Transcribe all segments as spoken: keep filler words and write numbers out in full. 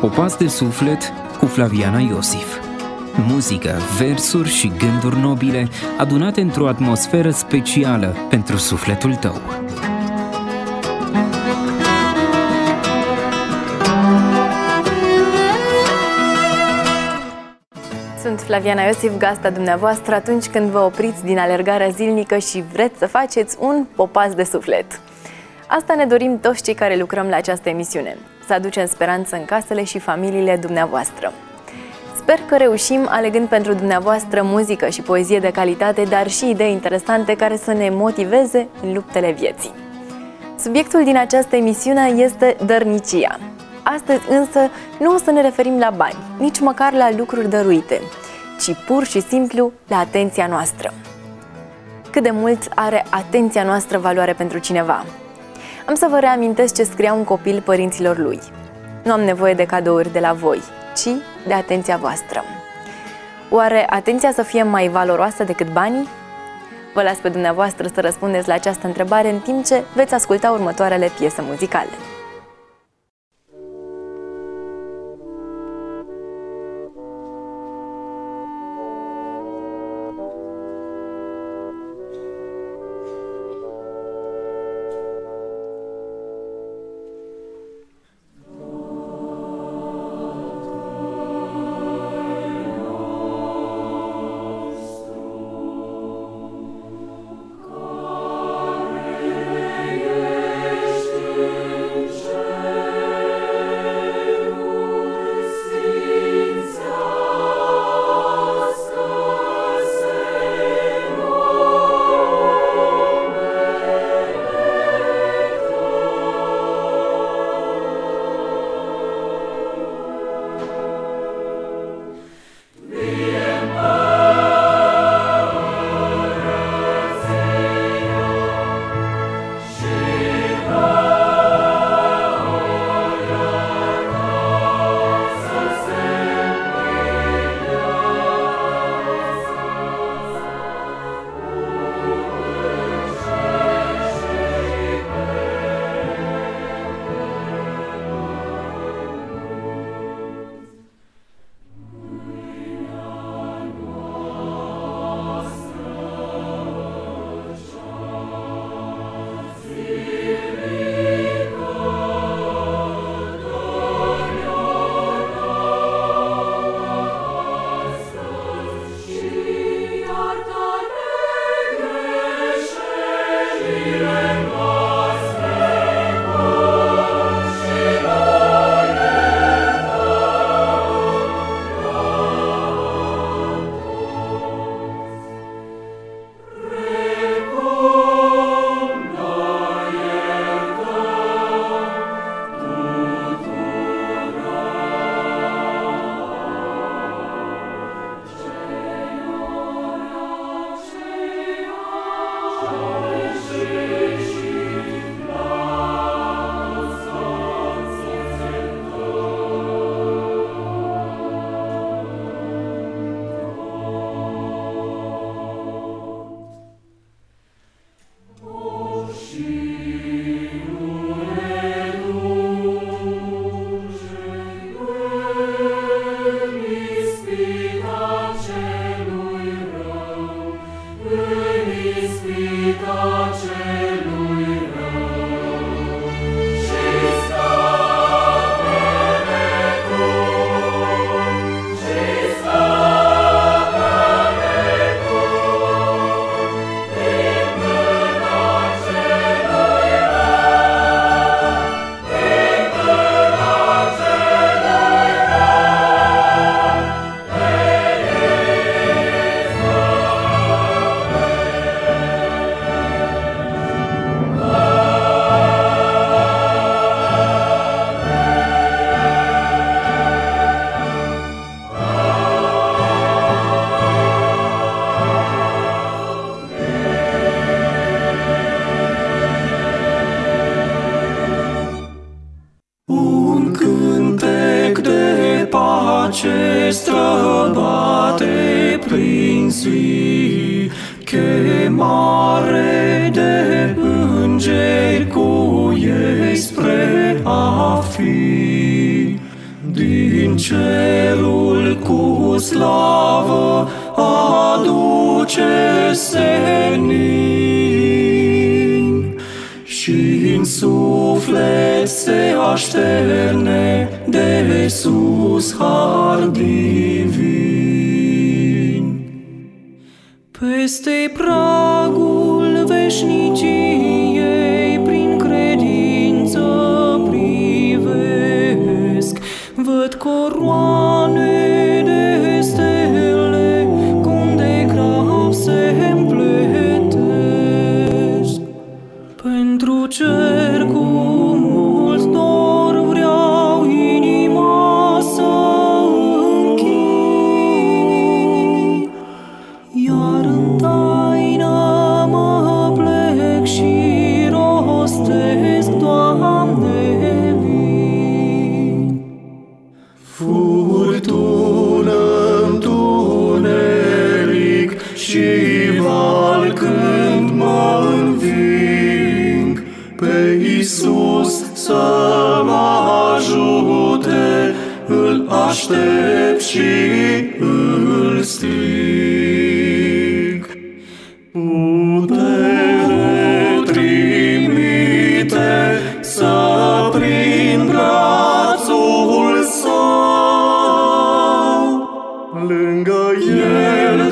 Popas de suflet cu Flaviana Iosif. Muzică, versuri și gânduri nobile adunate într-o atmosferă specială pentru sufletul tău. Sunt Flaviana Iosif, gazda dumneavoastră atunci când vă opriți din alergarea zilnică și vreți să faceți un popas de suflet. Asta ne dorim toți cei care lucrăm la această emisiune, să aducem speranță în casele și familiile dumneavoastră. Sper că reușim alegând pentru dumneavoastră muzică și poezie de calitate, dar și idei interesante care să ne motiveze în luptele vieții. Subiectul din această emisiune este dărnicia. Astăzi însă nu o să ne referim la bani, nici măcar la lucruri dăruite, ci pur și simplu la atenția noastră. Cât de mult are atenția noastră valoare pentru cineva? Am să vă reamintesc ce scria un copil părinților lui. Nu am nevoie de cadouri de la voi, ci de atenția voastră. Oare atenția să fie mai valoroasă decât banii? Vă las pe dumneavoastră să răspundeți la această întrebare în timp ce veți asculta următoarele piese muzicale. pace străbate prin zi, chemare de îngeri cu ei spre a fi. cerul cu slavă aduce senin și-n suflet se așterne de sus har divin. Peste pragul veșniciei prin credință privesc, văd coroane de stele cum de grab se împletesc. Pentru cer cu mult dor vreau inima să închid, iar în taină mă plec și rostesc, Doamne, vin. Furtună, întuneric și val când mă înving, pe Iisus să mă ajute, îl aștept și îl strig. Putere trimite să prind brațul său, lângă el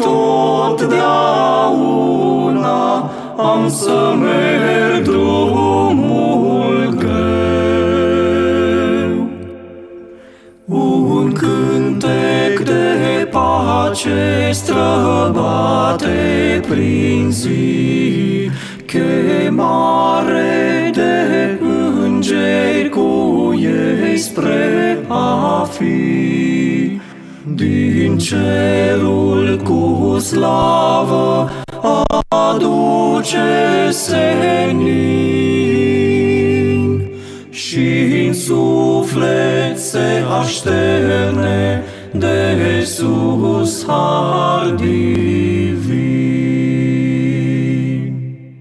totdeauna am să merg drumul greu. Un cântec de pace străbate prin zi, chemare de îngeri cu ei spre a fi. Din cerul cu slavă aduce senin și-n suflet se așterne de sus har divin.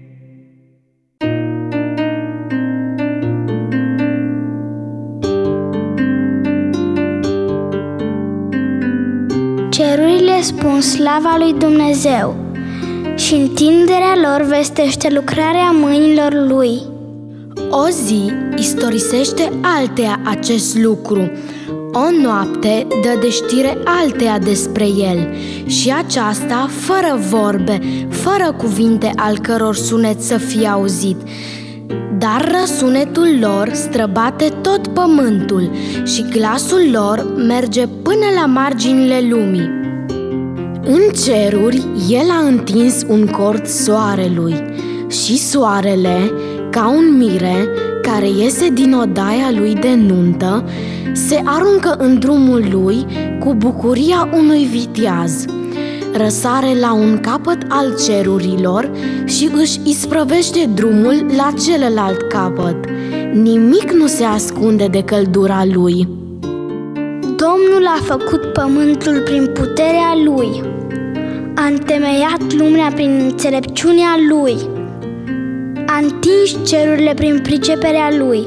Cerurile spun slava lui Dumnezeu și întinderea lor vestește lucrarea mâinilor lui. O zi istorisește alteia acest lucru, o noapte dă de știre alteia despre el, și aceasta fără vorbe, fără cuvinte al căror sunet să fie auzit. Dar răsunetul lor străbate tot pământul și glasul lor merge până la marginile lumii. În ceruri el a întins un cort soarelui și soarele, ca un mire care iese din odaia lui de nuntă, se aruncă în drumul lui cu bucuria unui viteaz. Răsare la un capăt al cerurilor și își isprăvește drumul la celălalt capăt. Nimic nu se ascunde de căldura lui. Domnul a făcut pământul prin puterea lui, a întemeiat lumea prin înțelepciunea lui, a întins cerurile prin priceperea lui.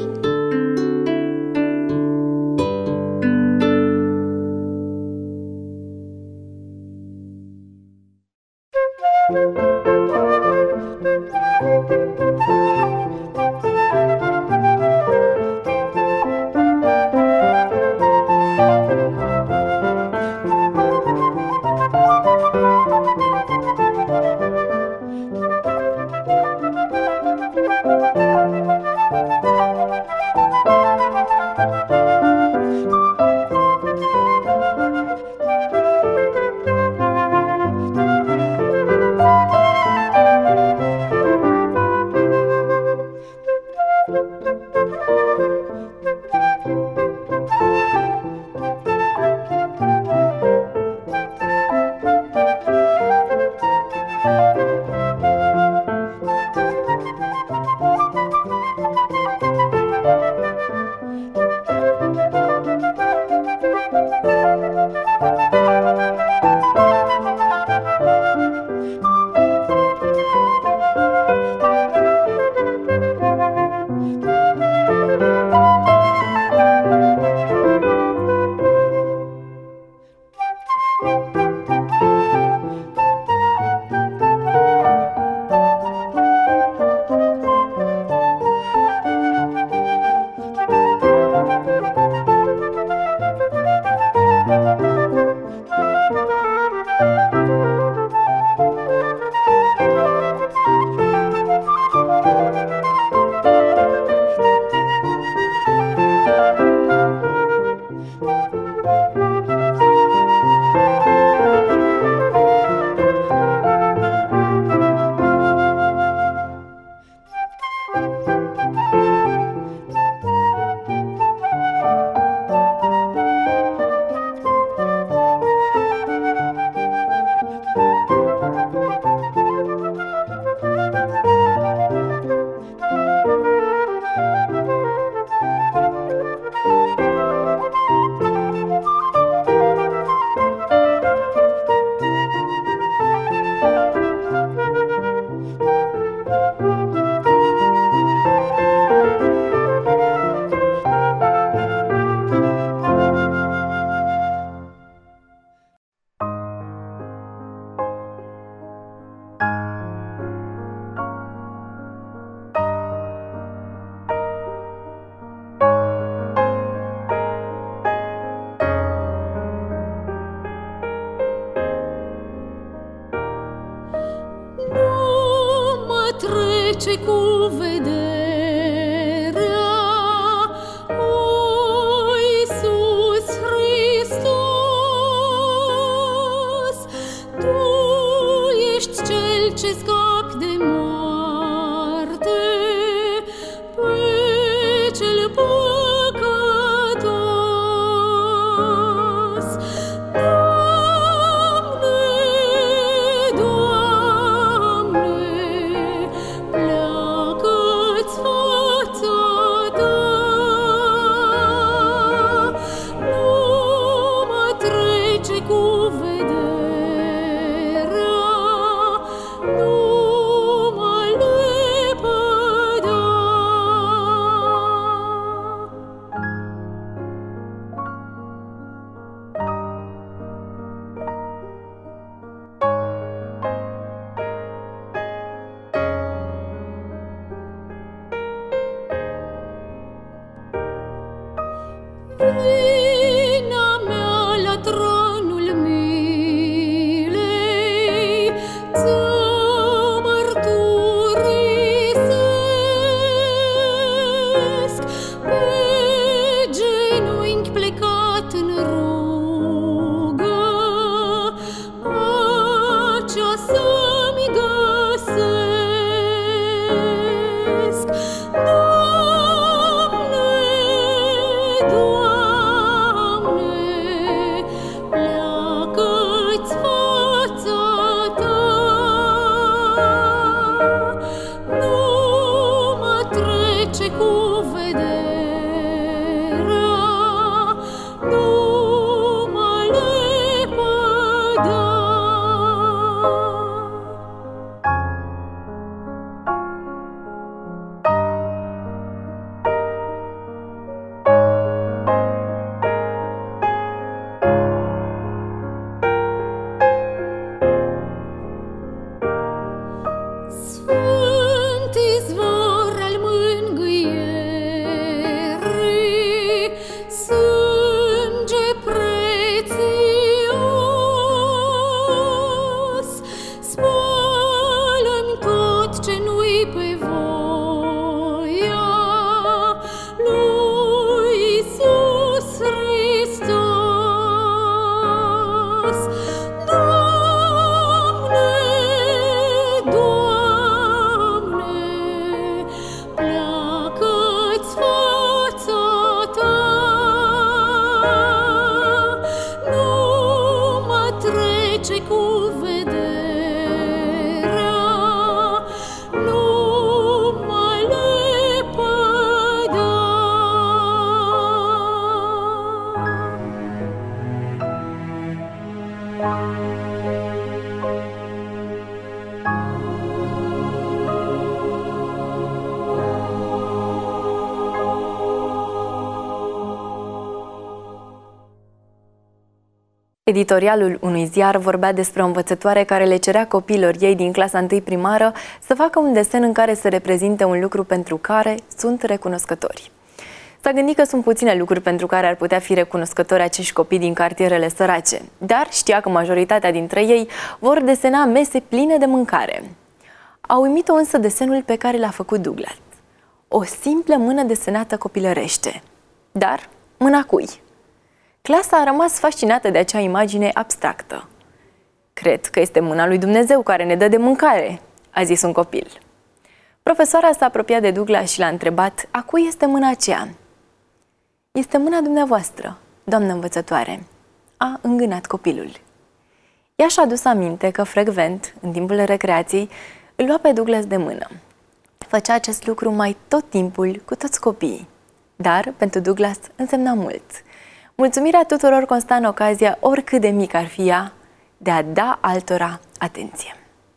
trece cu vederea, o Iisus Hristos, Tu ești Cel ce scapi de moarte, pe Cel păcătos. Doamne, Doamne, pleacă-ți fața Ta, nu mă trece cu vederea, nu mă lepăda. Vina mea la tronul milei, ți-o mărturisesc, pe genunchi plecat în rugă, pacea să-mi găsesc. Doamne, Doamne, pleacă-ți fața Ta, nu mă trece cu vederea, nu mă lepăda. Sfânt izvor al mângâierii, sânge prețios, spală-mi tot ce nu-i pe voia lui Iisus Hristos. Doamne, Doamne, pleacă-ți fața Ta, nu mă trece cu vederea, nu mă lepăda. Editorialul unui ziar vorbea despre o învățătoare care le cerea copiilor ei din clasa întâi primară să facă un desen în care să reprezinte un lucru pentru care sunt recunoscători. S-a gândit că sunt puține lucruri pentru care ar putea fi recunoscători acești copii din cartierele sărace, dar știa că majoritatea dintre ei vor desena mese pline de mâncare. A uimit-o însă desenul pe care l-a făcut Douglas. O simplă mână desenată copilărește. Dar mâna cui? Clasa a rămas fascinată de acea imagine abstractă. Cred că este mâna lui Dumnezeu care ne dă de mâncare, a zis un copil. Profesoara s-a apropiat de Douglas și l-a întrebat a cui este mâna aceea. Este mâna dumneavoastră, doamnă învățătoare, a îngânat copilul. Ea și-a adus aminte că frecvent, în timpul recreației, îl lua pe Douglas de mână. Făcea acest lucru mai tot timpul cu toți copiii. dar pentru Douglas însemna mult. Mulțumirea tuturor consta în ocazia, oricât de mică ar fi ea, de a da altora atenție.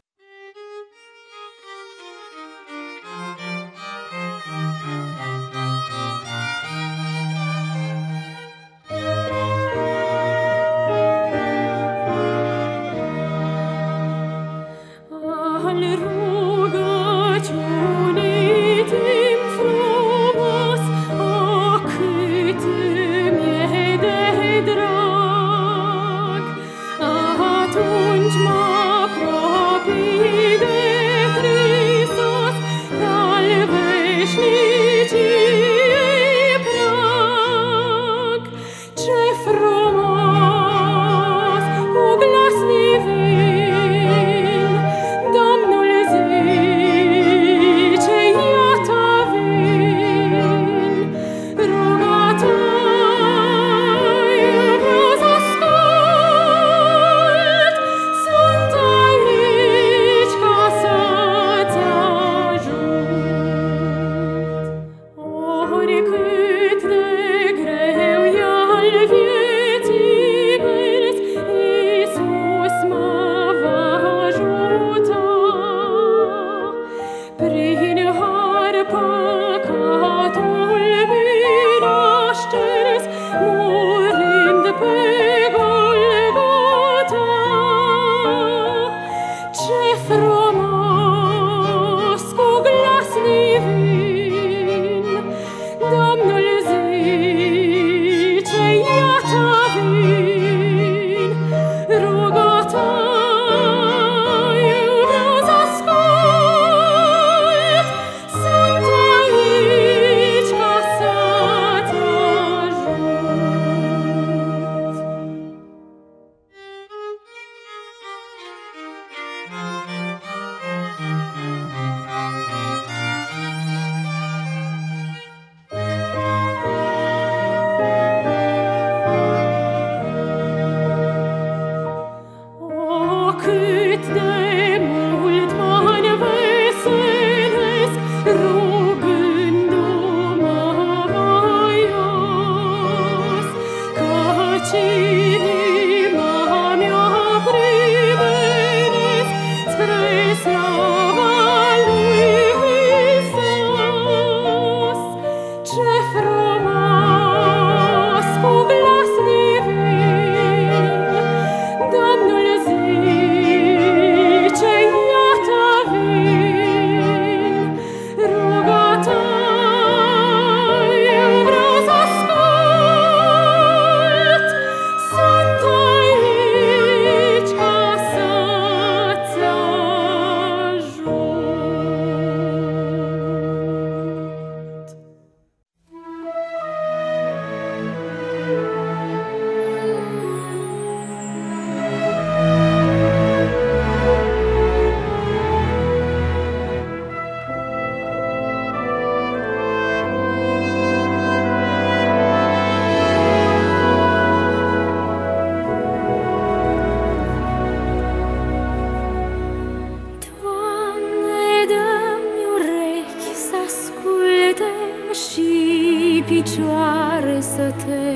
picioare să te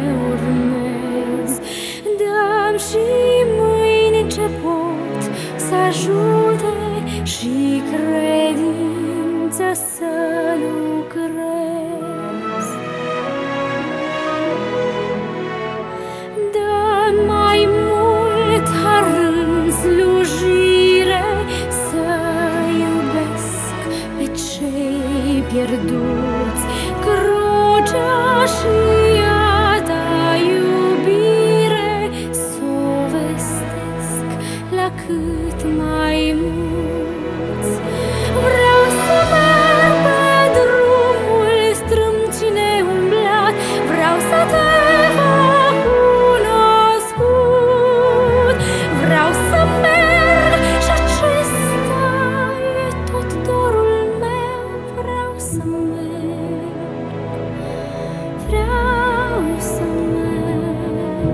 urmez. Dă-mi și mâini ce pot să ajute și credință să lucrez. Dă-mi mai mult har în slujire să iubesc pe cei pierduți. Crucea și a ta iubire s-o vestesc la cât mai mulți. Vreau să merg pe drumul strâmcine umblat, vreau să te fac cunoscut. Vreau să merg și acesta e tot dorul meu. Vreau să merg, vreau să merg.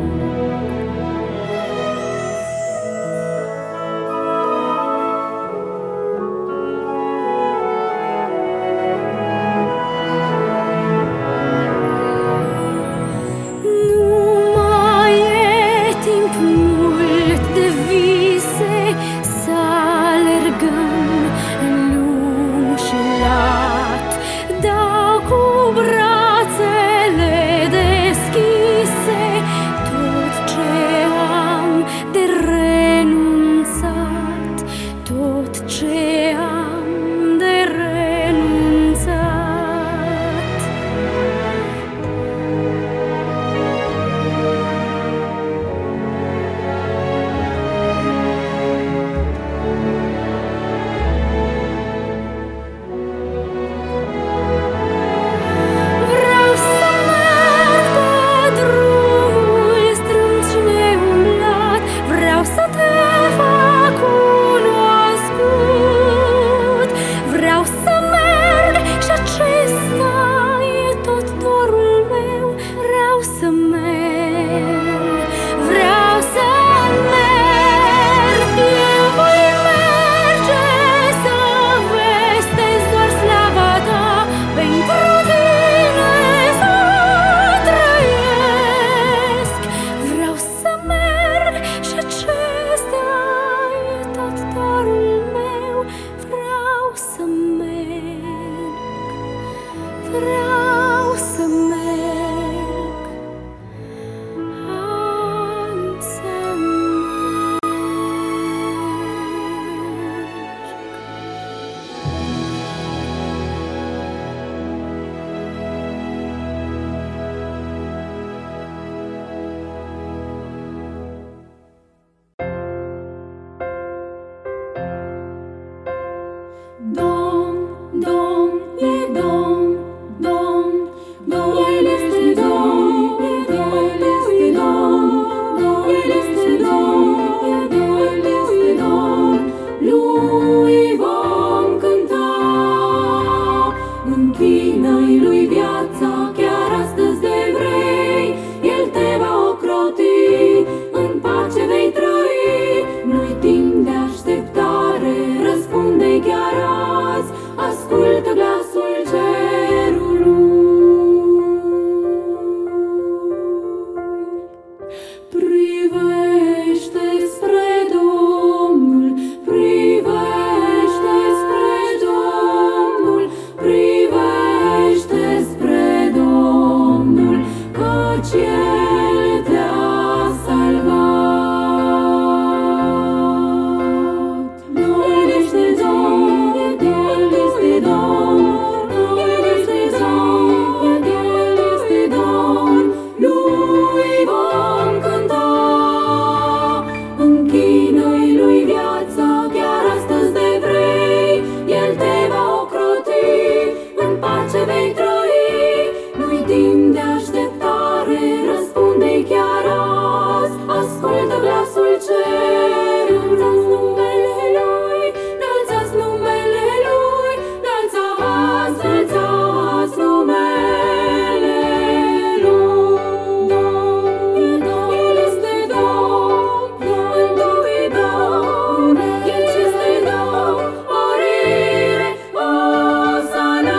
căci El te-a salvat. Domnul este Domn, El este Domn, El este Domn, El este Domn, Lui vom cânta. Închină-i Lui viața, chiar astăzi de vrei, El te va ocroti, în pace vei trăi. Nu-i timp de așteptare, răspunde-i chiar azi, ascultă glasul cer. Înălțați numele Lui, înălțați numele Lui, înălțați, înălțați numele Lui. El este Domn, mântuitor, El este Domn, mărire, Osana.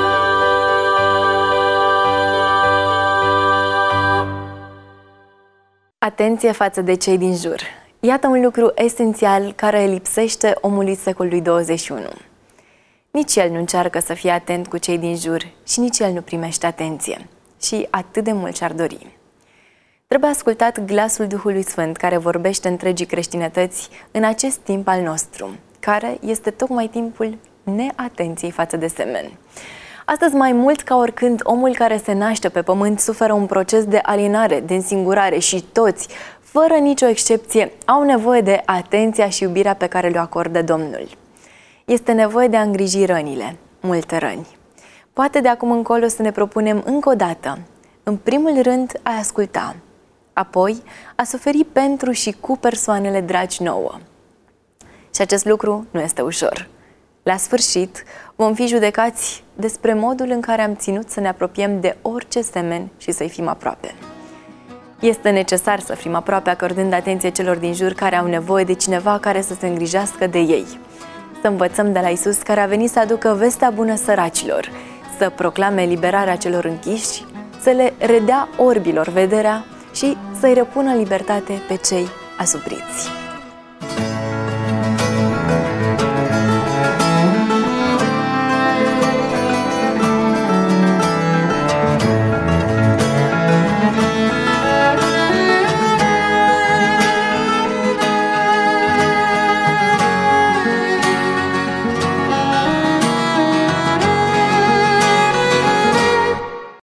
Atenție față de cei din jur. Iată un lucru esențial care lipsește omului secolului douăzeci și unu. Nici el nu încearcă să fie atent cu cei din jur și nici el nu primește atenție. Și atât de mult și-ar dori. Trebuie ascultat glasul Duhului Sfânt care vorbește întregii creștinătăți în acest timp al nostru, care este tocmai timpul neatenției față de semeni. Astăzi, mai mult ca oricând, omul care se naște pe pământ suferă un proces de alienare, de însingurare și toți, fără nicio excepție, au nevoie de atenția și iubirea pe care le acordă Domnul. Este nevoie de a îngriji rănile, multe răni. Poate de acum încolo să ne propunem încă o dată, în primul rând, a asculta, apoi a suferi pentru și cu persoanele dragi nouă. Și acest lucru nu este ușor. La sfârșit, vom fi judecați despre modul în care am ținut să ne apropiem de orice semen și să-i fim aproape. Este necesar să fim aproape, acordând atenție celor din jur care au nevoie de cineva care să se îngrijească de ei. Să învățăm de la Iisus, care a venit să aducă vestea bună săracilor, să proclame eliberarea celor închiși, să le redea orbilor vederea și să-i repună libertate pe cei asupriți.